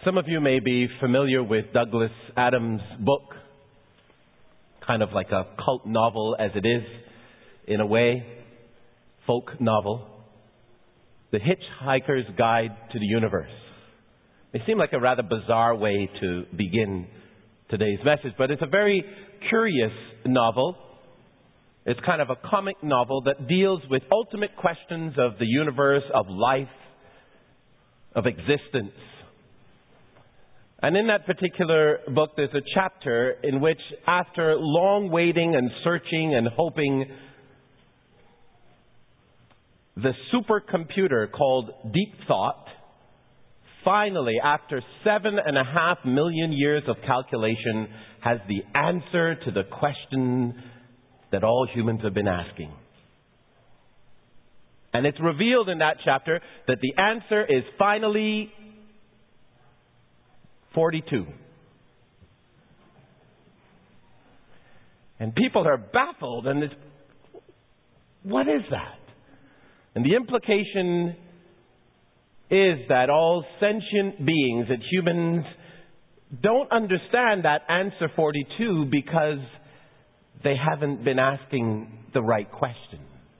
Some of you may be familiar with Douglas Adams' book, kind of like a cult novel as it is, in a way, folk novel, The Hitchhiker's Guide to the Universe. It seemed like a rather bizarre way to begin today's message, but it's a very curious novel. It's kind of a comic novel that deals with ultimate questions of the universe, of life, of existence. And in that particular book, there's a chapter in which, after long waiting and searching and hoping, the supercomputer called Deep Thought, finally, after 7.5 million years of calculation, has the answer to the question that all humans have been asking. And it's revealed in that chapter that the answer is finally 42. And people are baffled, and what is that? And the implication is that all sentient beings, that humans don't understand that answer 42 because they haven't been asking the right question.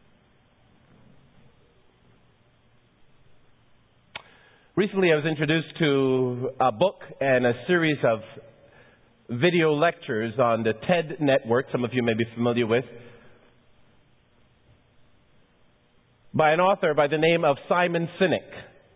Recently, I was introduced to a book and a series of video lectures on the TED network, some of you may be familiar with, by an author by the name of Simon Sinek.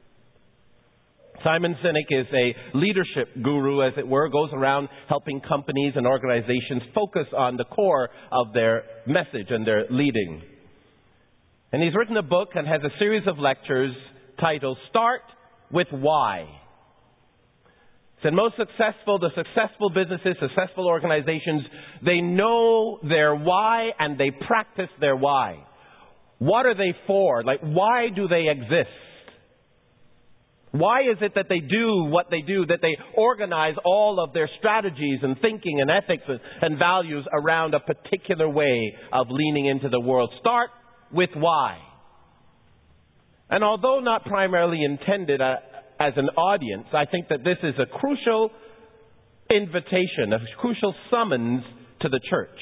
Simon Sinek is a leadership guru, as it were, goes around helping companies and organizations focus on the core of their message and their leading. And he's written a book and has a series of lectures titled Start with Why. So the successful businesses, successful organizations, they know their why and they practice their why. What are they for? Like, why do they exist? Why is it that they do what they do, that they organize all of their strategies and thinking and ethics and values around a particular way of leaning into the world? Start with why. And although not primarily intended as an audience, I think that this is a crucial invitation, a crucial summons to the church.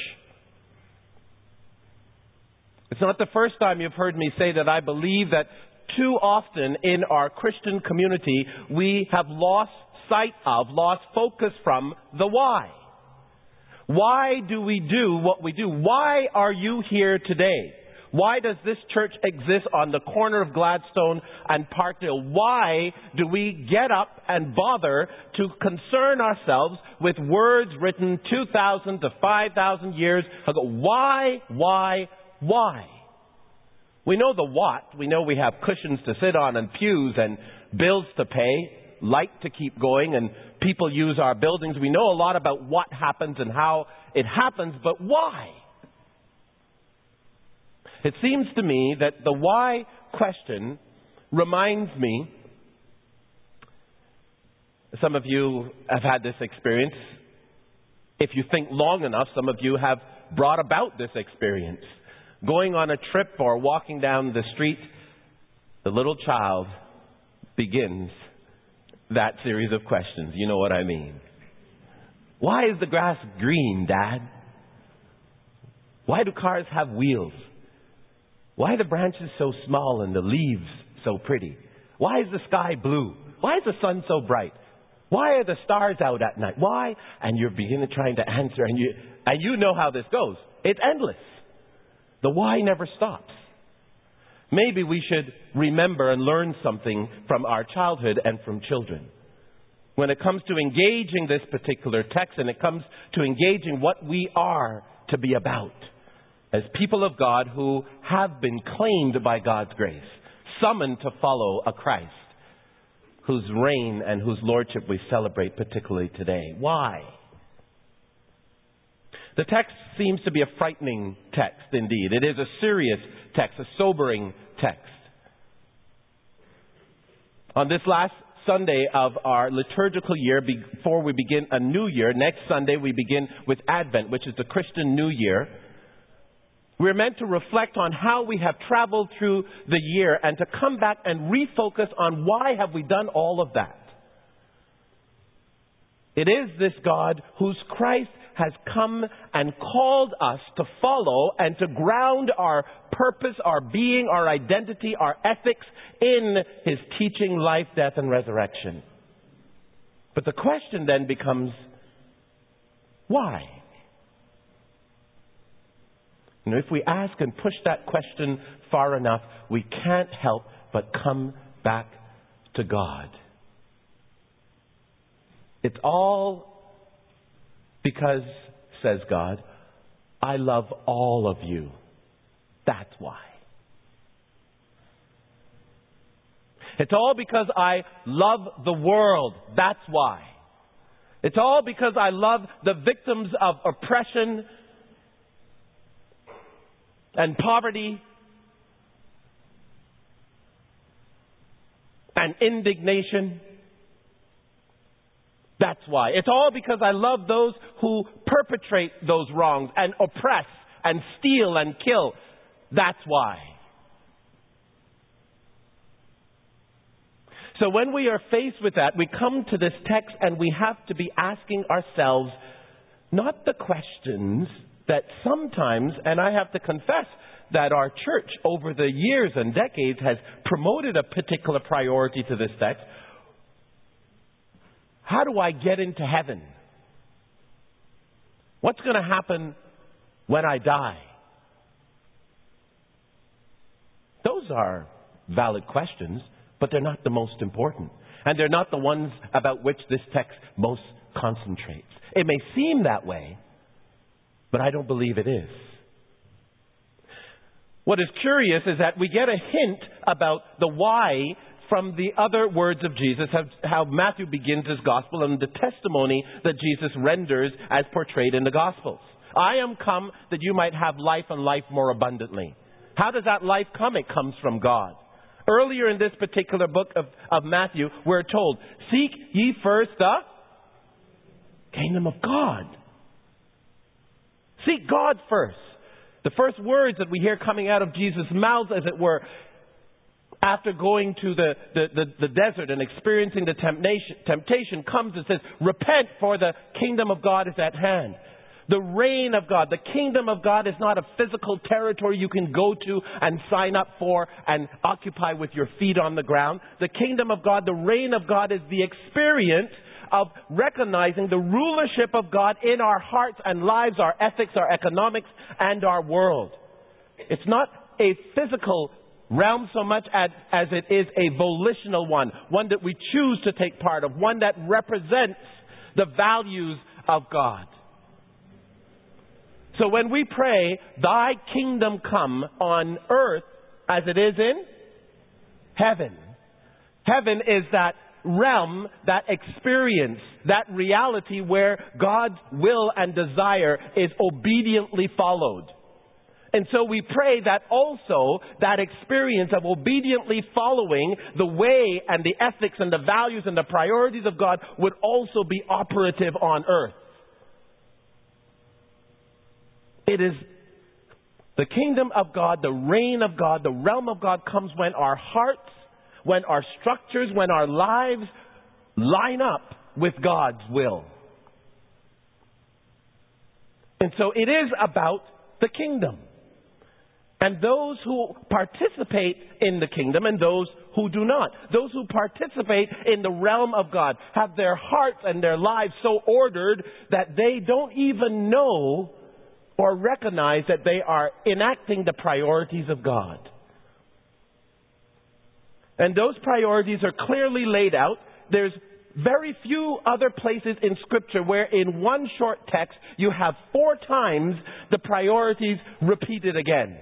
It's not the first time you've heard me say that I believe that too often in our Christian community we have lost focus from the why. Why do we do what we do? Why are you here today? Why does this church exist on the corner of Gladstone and Parkdale? Why do we get up and bother to concern ourselves with words written 2,000 to 5,000 years ago? Why? We know the what. We know we have cushions to sit on and pews and bills to pay, light to keep going, and people use our buildings. We know a lot about what happens and how it happens, but why? It seems to me that the why question reminds me, some of you have had this experience. If you think long enough, some of you have brought about this experience. Going on a trip or walking down the street, the little child begins that series of questions. You know what I mean. Why is the grass green, Dad? Why do cars have wheels? Why are the branches so small and the leaves so pretty? Why is the sky blue? Why is the sun so bright? Why are the stars out at night? Why? And you're beginning trying to answer, and you know how this goes. It's endless. The why never stops. Maybe we should remember and learn something from our childhood and from children. When it comes to engaging this particular text, and it comes to engaging what we are to be about as people of God who have been claimed by God's grace, summoned to follow a Christ whose reign and whose lordship we celebrate particularly today. Why? The text seems to be a frightening text indeed. It is a serious text, a sobering text. On this last Sunday of our liturgical year, before we begin a new year, next Sunday we begin with Advent, which is the Christian New Year. We're meant to reflect on how we have traveled through the year and to come back and refocus on why have we done all of that. It is this God whose Christ has come and called us to follow and to ground our purpose, our being, our identity, our ethics in His teaching, life, death, and resurrection. But the question then becomes, why? If we ask and push that question far enough, we can't help but come back to God. It's all because, says God, I love all of you. That's why. It's all because I love the world. That's why. It's all because I love the victims of oppression and poverty and indignation. That's why. It's all because I love those who perpetrate those wrongs and oppress and steal and kill. That's why. So when we are faced with that, we come to this text and we have to be asking ourselves not the questions that sometimes, and I have to confess that our church over the years and decades has promoted a particular priority to this text. How do I get into heaven? What's going to happen when I die? Those are valid questions, but they're not the most important. And they're not the ones about which this text most concentrates. It may seem that way, but I don't believe it is. What is curious is that we get a hint about the why from the other words of Jesus, how Matthew begins his gospel and the testimony that Jesus renders as portrayed in the Gospels. I am come that you might have life and life more abundantly. How does that life come? It comes from God. Earlier in this particular book of Matthew, we're told, seek ye first the kingdom of God. Seek God first. The first words that we hear coming out of Jesus' mouth, as it were, after going to the desert and experiencing the temptation comes and says, repent, for the kingdom of God is at hand. The reign of God, the kingdom of God is not a physical territory you can go to and sign up for and occupy with your feet on the ground. The kingdom of God, the reign of God is the experience of recognizing the rulership of God in our hearts and lives, our ethics, our economics, and our world. It's not a physical realm so much as it is a volitional one that we choose to take part of, one that represents the values of God. So when we pray, thy kingdom come on earth as it is in heaven. Heaven is that realm, that experience, that reality where God's will and desire is obediently followed. And so we pray that also that experience of obediently following the way and the ethics and the values and the priorities of God would also be operative on earth. It is the kingdom of God, the reign of God, the realm of God comes when our hearts, when our structures, when our lives line up with God's will. And so it is about the kingdom. And those who participate in the kingdom and those who do not. Those who participate in the realm of God have their hearts and their lives so ordered that they don't even know or recognize that they are enacting the priorities of God. And those priorities are clearly laid out. There's very few other places in Scripture where in one short text you have 4 times the priorities repeated again.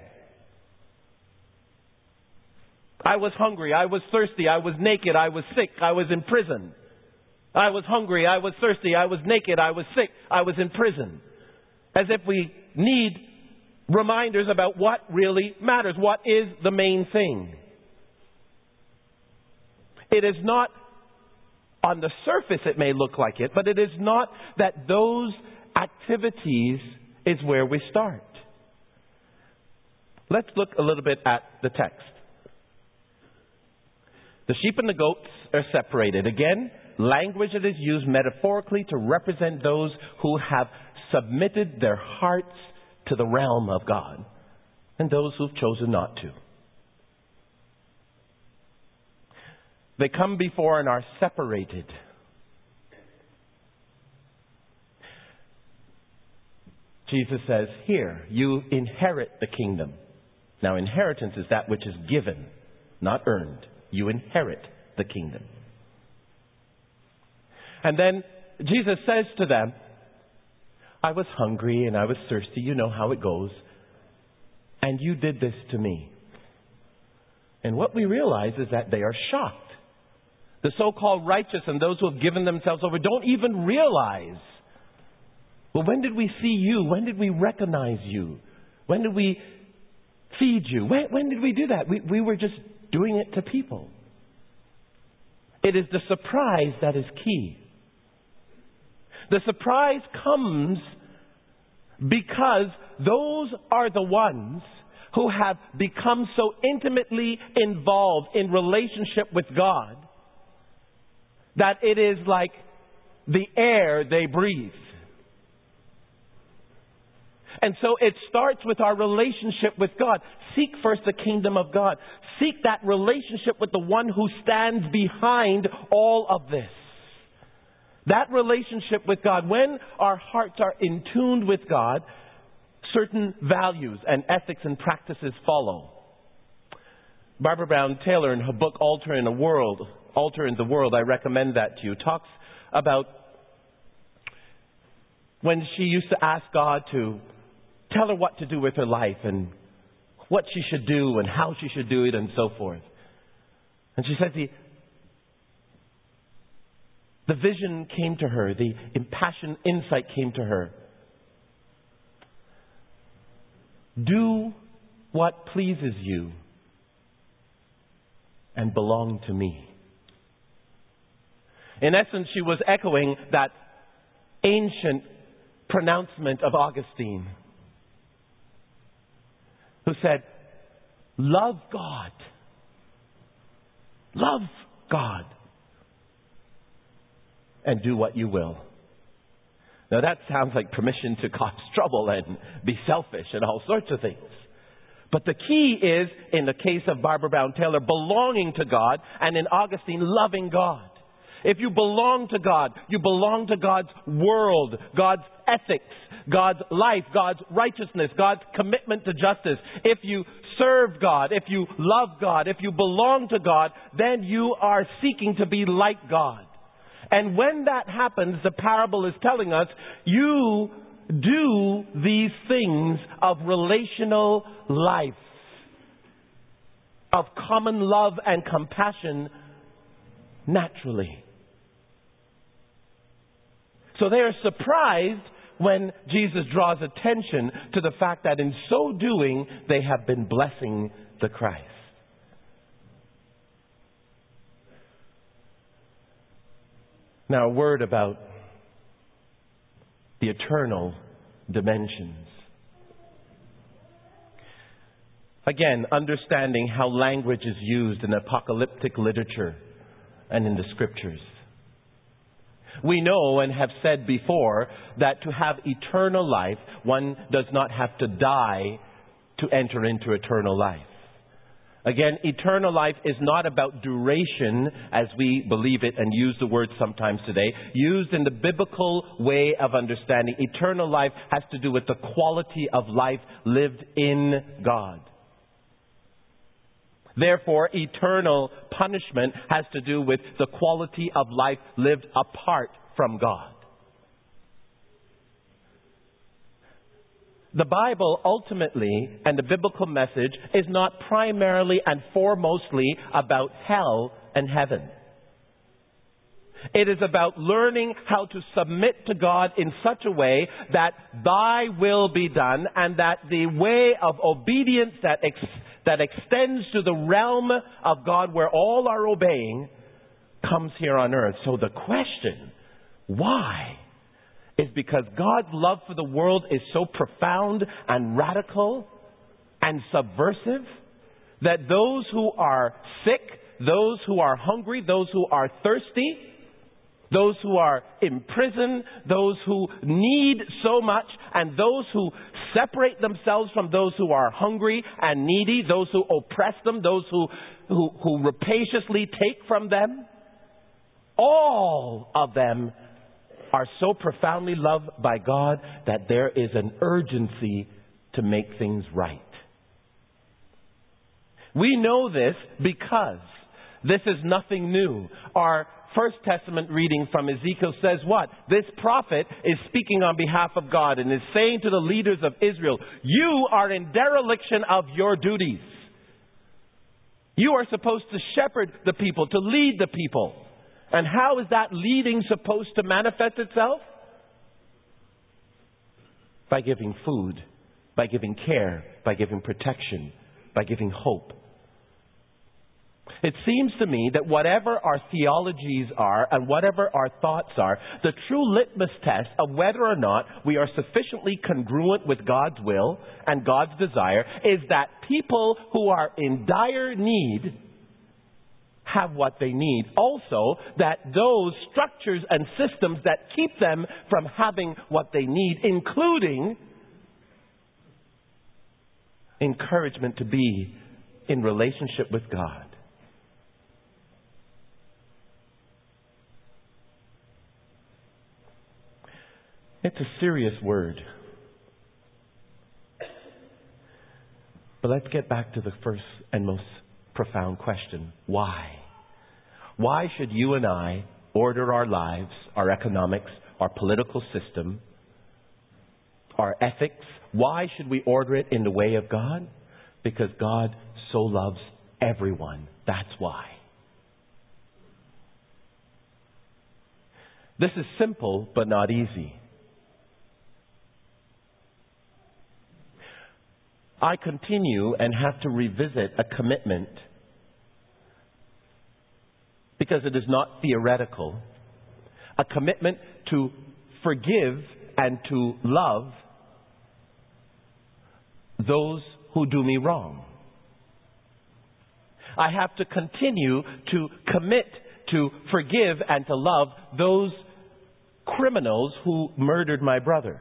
I was hungry, I was thirsty, I was naked, I was sick, I was in prison. I was hungry, I was thirsty, I was naked, I was sick, I was in prison. As if we need reminders about what really matters, what is the main thing. It is not, on the surface it may look like it, but it is not that those activities is where we start. Let's look a little bit at the text. The sheep and the goats are separated. Again, language that is used metaphorically to represent those who have submitted their hearts to the realm of God and those who've chosen not to. They come before and are separated. Jesus says, here, you inherit the kingdom. Now, inheritance is that which is given, not earned. You inherit the kingdom. And then Jesus says to them, I was hungry and I was thirsty. You know how it goes. And you did this to me. And what we realize is that they are shocked. The so-called righteous and those who have given themselves over don't even realize. Well, when did we see you? When did we recognize you? When did we feed you? When did we do that? We were just doing it to people. It is the surprise that is key. The surprise comes because those are the ones who have become so intimately involved in relationship with God that it is like the air they breathe. And so it starts with our relationship with God. Seek first the kingdom of God. Seek that relationship with the one who stands behind all of this. That relationship with God, when our hearts are in tune with God, certain values and ethics and practices follow. Barbara Brown Taylor, in her book Altar in the World, I recommend that to you, talks about when she used to ask God to tell her what to do with her life and what she should do and how she should do it and so forth. And she said the vision came to her, the impassioned insight came to her. Do what pleases you and belong to me. In essence, she was echoing that ancient pronouncement of Augustine, who said, love God. Love God. And do what you will. Now that sounds like permission to cause trouble and be selfish and all sorts of things. But the key is, in the case of Barbara Brown Taylor, belonging to God, and in Augustine, loving God. If you belong to God, you belong to God's world, God's ethics, God's life, God's righteousness, God's commitment to justice. If you serve God, if you love God, if you belong to God, then you are seeking to be like God. And when that happens, the parable is telling us, you do these things of relational life, of common love and compassion naturally. So they are surprised when Jesus draws attention to the fact that in so doing, they have been blessing the Christ. Now, a word about the eternal dimensions. Again, understanding how language is used in apocalyptic literature and in the scriptures. We know and have said before that to have eternal life, one does not have to die to enter into eternal life. Again, eternal life is not about duration as we believe it and use the word sometimes today. Used in the biblical way of understanding, eternal life has to do with the quality of life lived in God. Therefore, eternal punishment has to do with the quality of life lived apart from God. The Bible ultimately, and the biblical message, is not primarily and foremostly about hell and heaven. It is about learning how to submit to God in such a way that thy will be done, and that the way of obedience that extends to the realm of God where all are obeying comes here on earth. So the question, why? Is because God's love for the world is so profound and radical and subversive that those who are sick, those who are hungry, those who are thirsty, those who are in prison, those who need so much, and those who separate themselves from those who are hungry and needy, those who oppress them, those who rapaciously take from them. All of them are so profoundly loved by God that there is an urgency to make things right. We know this because this is nothing new. Our First Testament reading from Ezekiel says what? This prophet is speaking on behalf of God and is saying to the leaders of Israel, you are in dereliction of your duties. You are supposed to shepherd the people, to lead the people. And how is that leading supposed to manifest itself? By giving food, by giving care, by giving protection, by giving hope. It seems to me that whatever our theologies are and whatever our thoughts are, the true litmus test of whether or not we are sufficiently congruent with God's will and God's desire is that people who are in dire need have what they need. Also, that those structures and systems that keep them from having what they need, including encouragement to be in relationship with God. It's a serious word. But let's get back to the first and most profound question. Why? Why should you and I order our lives, our economics, our political system, our ethics? Why should we order it in the way of God? Because God so loves everyone. That's why. This is simple, but not easy. I continue and have to revisit a commitment because it is not theoretical. A commitment to forgive and to love those who do me wrong. I have to continue to commit to forgive and to love those criminals who murdered my brother.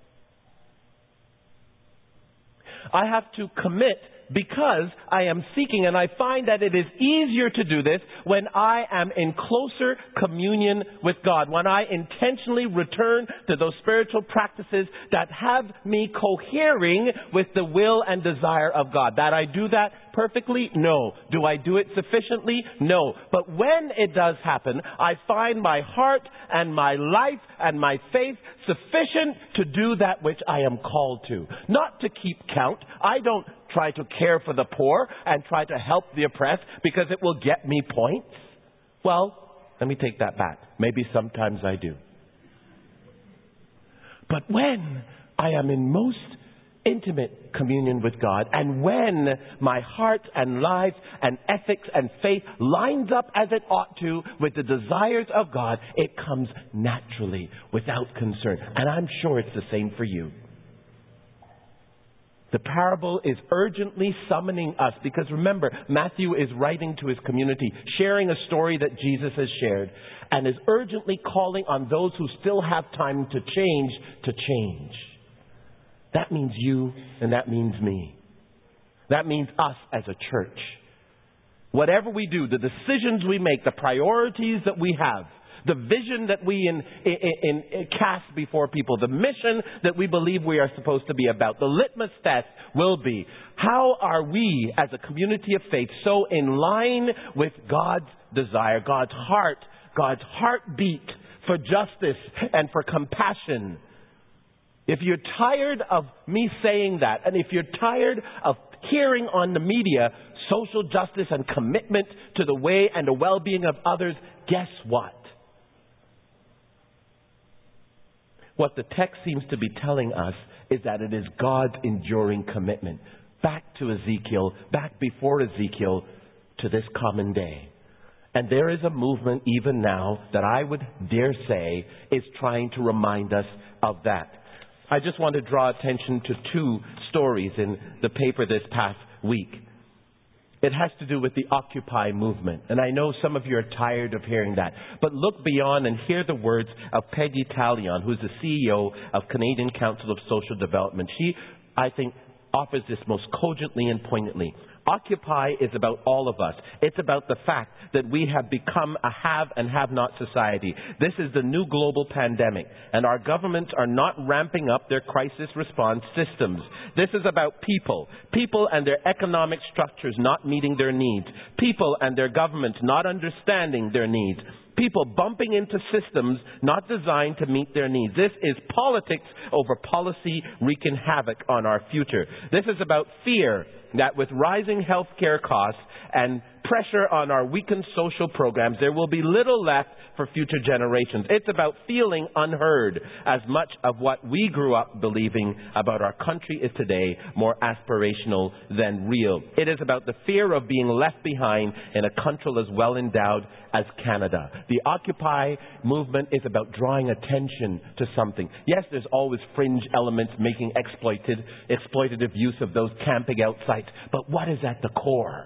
I have to commit because I am seeking, and I find that it is easier to do this when I am in closer communion with God, when I intentionally return to those spiritual practices that have me cohering with the will and desire of God. That I do that perfectly? No. Do I do it sufficiently? No. But when it does happen, I find my heart and my life and my faith sufficient to do that which I am called to. Not to keep count. I don't try to care for the poor and try to help the oppressed because it will get me points. Well, let me take that back. Maybe sometimes I do. But when I am in most intimate communion with God, and when my heart and life and ethics and faith lines up as it ought to with the desires of God, it comes naturally without concern. And I'm sure it's the same for you. The parable is urgently summoning us because remember, Matthew is writing to his community, sharing a story that Jesus has shared, and is urgently calling on those who still have time to change. That means you and that means me. That means us as a church. Whatever we do, the decisions we make, the priorities that we have, the vision that we cast before people, the mission that we believe we are supposed to be about, the litmus test will be, how are we as a community of faith so in line with God's desire, God's heart, God's heartbeat for justice and for compassion? If you're tired of me saying that, and if you're tired of hearing on the media social justice and commitment to the way and the well-being of others, guess what? What the text seems to be telling us is that it is God's enduring commitment. Back to Ezekiel, back before Ezekiel, to this common day. And there is a movement even now that I would dare say is trying to remind us of that. I just want to draw attention to two stories in the paper this past week. It has to do with the Occupy movement. And I know some of you are tired of hearing that. But look beyond and hear the words of Peggy Talion, who's the CEO of Canadian Council of Social Development. She, I think, offers this most cogently and poignantly. Occupy is about all of us. It's about the fact that we have become a have and have not society. This is the new global pandemic, and our governments are not ramping up their crisis response systems. This is about people and their economic structures not meeting their needs, people and their governments not understanding their needs, people bumping into systems not designed to meet their needs. This is politics over policy wreaking havoc on our future. This is about fear that with rising healthcare costs and pressure on our weakened social programs, there will be little left for future generations. It's about feeling unheard. As much of what we grew up believing about our country is today more aspirational than real. It is about the fear of being left behind in a country as well endowed as Canada. The Occupy movement is about drawing attention to something. Yes, there's always fringe elements making exploitative use of those camping out sites. But what is at the core?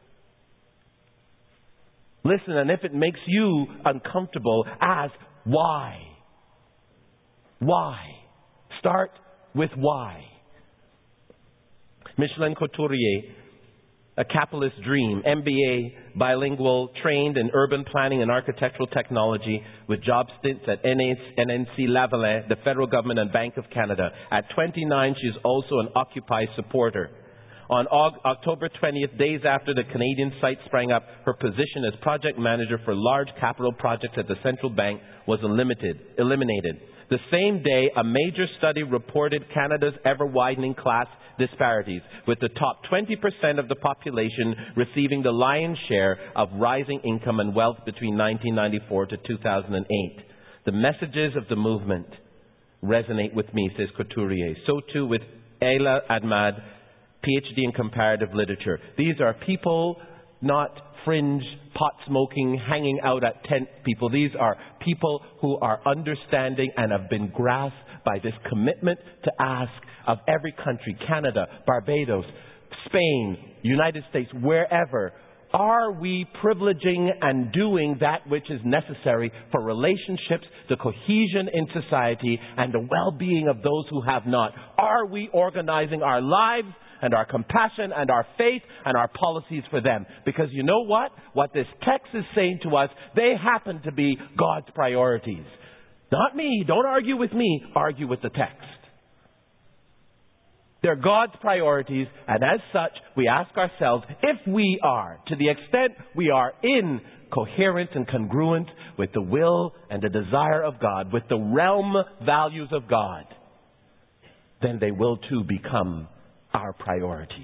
Listen, and if it makes you uncomfortable, ask why. Why? Start with why. Micheline Couturier, a capitalist dream, MBA, bilingual, trained in urban planning and architectural technology with job stints at NNC Lavalin, the federal government and Bank of Canada. At 29, she is also an Occupy supporter. On October 20th, days after the Canadian site sprang up, her position as project manager for large capital projects at the central bank was eliminated. The same day, a major study reported Canada's ever-widening class disparities, with the top 20% of the population receiving the lion's share of rising income and wealth between 1994 to 2008. The messages of the movement resonate with me, says Couturier. So too with Ayla Ahmad, PhD in comparative literature. These are people, not fringe, pot-smoking, hanging out at tent people. These are people who are understanding and have been grasped by this commitment to ask of every country, Canada, Barbados, Spain, United States, wherever, are we privileging and doing that which is necessary for relationships, the cohesion in society, and the well-being of those who have not? Are we organizing our lives and our compassion and our faith and our policies for them? Because you know what? What this text is saying to us, they happen to be God's priorities. Not me. Don't argue with me. Argue with the text. They're God's priorities, and as such, we ask ourselves if we are, to the extent we are in coherence and congruent with the will and the desire of God, with the realm values of God, then they will too become our priorities.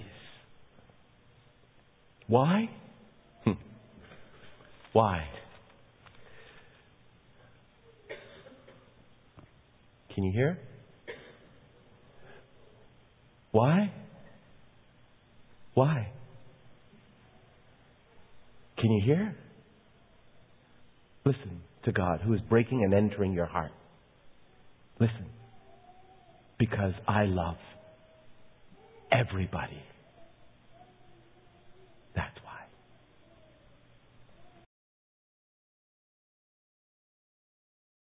Why? Why? Can you hear? Why? Why? Can you hear? Listen to God who is breaking and entering your heart. Listen. Because I love everybody.